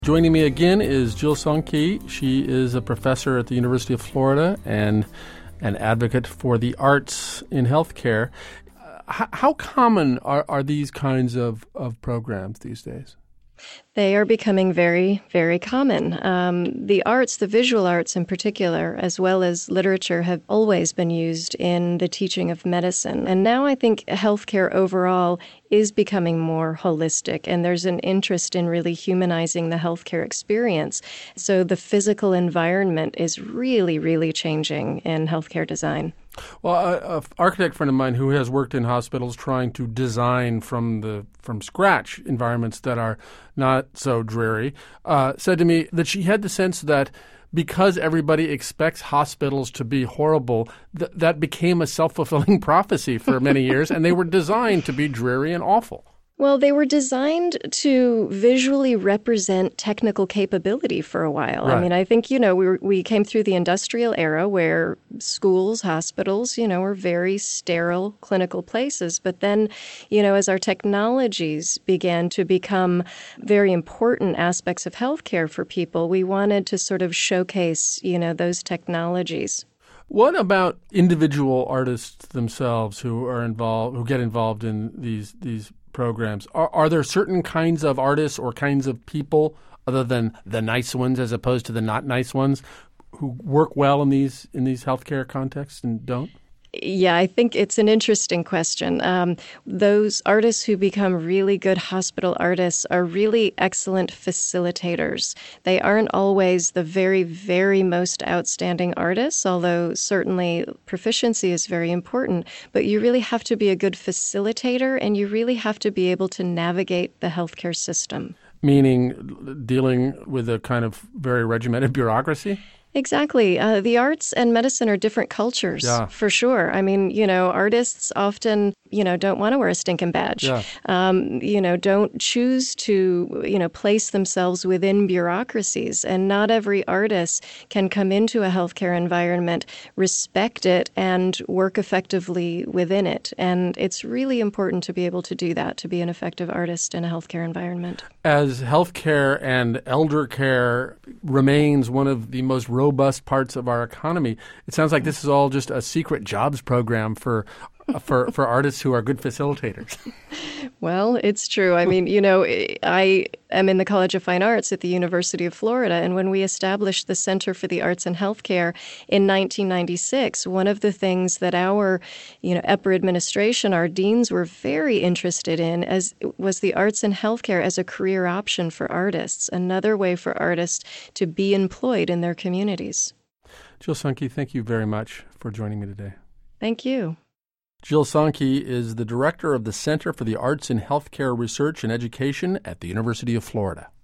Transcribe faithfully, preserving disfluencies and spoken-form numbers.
Joining me again is Jill Sankey. She is a professor at the University of Florida and an advocate for the arts in healthcare. Uh, how common are, are these kinds of, of programs these days? They are becoming very, very common. Um, the arts, the visual arts in particular, as well as literature, have always been used in the teaching of medicine. And now I think healthcare overall is becoming more holistic, and there's an interest in really humanizing the healthcare experience. So the physical environment is really, really changing in healthcare design. Well, an architect friend of mine who has worked in hospitals trying to design from the from scratch environments that are not so dreary, uh, said to me that she had the sense that because everybody expects hospitals to be horrible, th- that became a self-fulfilling prophecy for many years, and they were designed to be dreary and awful. Well, they were designed to visually represent technical capability for a while. Right. I mean, I think, you know, we were, we came through the industrial era where schools, hospitals, you know, were very sterile clinical places. But then, you know, as our technologies began to become very important aspects of healthcare for people, we wanted to sort of showcase, you know, those technologies. What about individual artists themselves who are involved, who get involved in these these programs? Are, are there certain kinds of artists or kinds of people, other than the nice ones as opposed to the not nice ones, who work well in these in these healthcare contexts and don't? Yeah, I think it's an interesting question. Um, those artists who become really good hospital artists are really excellent facilitators. They aren't always the very, very most outstanding artists, although certainly proficiency is very important. But you really have to be a good facilitator, and you really have to be able to navigate the healthcare system. Meaning dealing with a kind of very regimented bureaucracy? Exactly. Uh, the arts and medicine are different cultures, yeah. for sure. I mean, you know, artists often, you know, don't want to wear a stinking badge, yeah. um, you know, don't choose to, you know, place themselves within bureaucracies. And not every artist can come into a healthcare environment, respect it, and work effectively within it. And it's really important to be able to do that, to be an effective artist in a healthcare environment. As healthcare and elder care remains one of the most robust parts of our economy, it sounds like this is all just a secret jobs program for for for artists who are good facilitators. Well, it's true. I mean, you know, I am in the College of Fine Arts at the University of Florida, and when we established the Center for the Arts in Healthcare in nineteen ninety-six, one of the things that our, you know, E P R administration, our deans were very interested in as was the arts in healthcare as a career option for artists, another way for artists to be employed in their communities. Jill Sankey, thank you very much for joining me today. Thank you. Jill Sankey is the director of the Center for the Arts in Healthcare Research and Education at the University of Florida.